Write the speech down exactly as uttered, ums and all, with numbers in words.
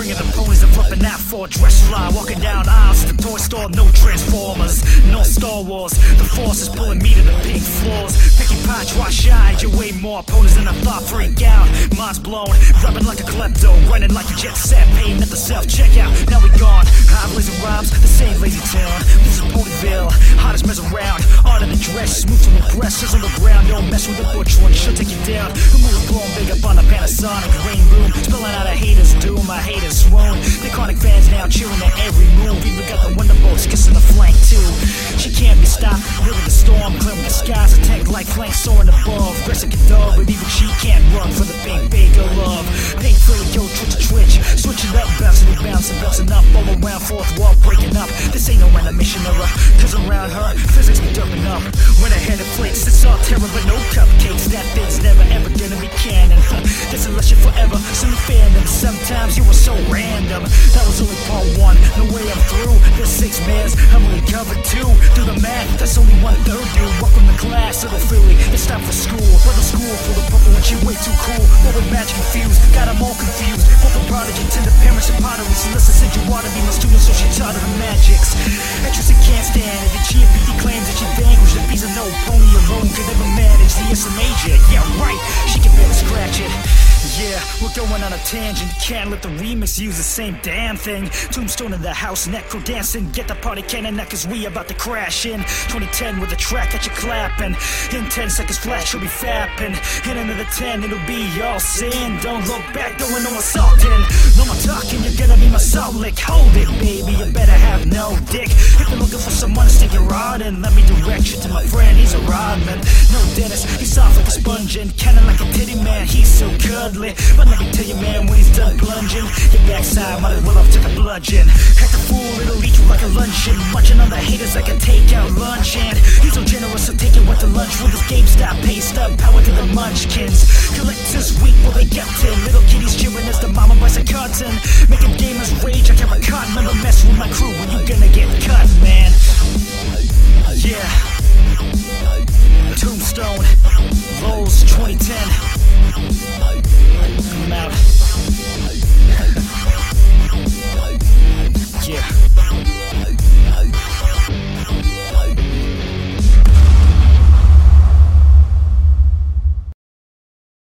bringing the ponies and flipping that for a dress line. Walking down aisles at the toy store, no Transformers, no Star Wars. The force is pulling me to the pink floors. Picky pie, try shine, you way more opponents than I thought. Freak out, mind's blown, rapping like a klepto, running like a jet set, paying at the self-checkout. Now we gone, high blazing rhymes, the same lazy town. This is Ponyville, hottest mess around. Art of the dress, smooth to impress, just on the ground. Don't mess with the butch one, she'll take you down. The mood is blown big up on the Panasonic rain room, spilling out a hater's doom, my haters swoon. The chronic fans now cheering at every move. Even got the Wonderbolts kissing the flank too. She can't be stopped, really the storm, clearing the skies, a tank like flank soaring above. Aggressive dog, but even she can't run for the pink bag of love. Pink Philly, yo, twitch to twitch, switch it up, bouncing and bouncing, bouncing up, all around, fourth wall breaking up. This ain't no animation error, cause around her, physics be dumping up. When I had it flicks, it's all terror, but no cupcakes. That thing's never ever gonna be canon. Huh, that's unless you're forever, so you fandom. Sometimes you were so random. That was only part one, no way I'm through. There's six mans, I'm only covered two. Do the math, that's only one third, dude. Welcome to class, little Philly, it's time for school. But the school full of purple and she way too cool. What with magic confused, got them all confused. Both the prodigy, tender parents and pottery. Celissa said you wanna be my student, so she taught her the magics. Actress can't stand it, and she and P D claims that she vanquished the piece of no pony alone could never manage the S M major. Yeah, right, she can barely scratch it. Yeah, we're going on a tangent. Can't let the remix use the same damn thing. Tombstone in the house, necro dancing. Get the party cannon out, cause we about to crash in. twenty ten with the track that you're clapping. In ten seconds flat, she'll be fapping. In another ten, it'll be all sin. Don't look back, going on assaulting. No more talking, you're gonna be my salt lick. Hold it, baby, you better have no dick. If you're looking for someone to stick your rod in, let me direct you to my friend, he's a rodman. No Dennis, he's soft like a sponge and cannon like a titty man, he's so cuddly. But let me tell you, man, when he's done plunging, your backside might as well have took a bludgeon. Act a fool, it'll eat you like a luncheon. Munching on the haters like a takeout lunch. And he's so generous, so take it with the lunch. With his GameStop paste up, power to the munchkins. Collectors weak, well they get ten. Little kitties cheering as the mama buys a carton. Making gamers rage, I can't record. Remember mess with my crew when you gonna get cut, man.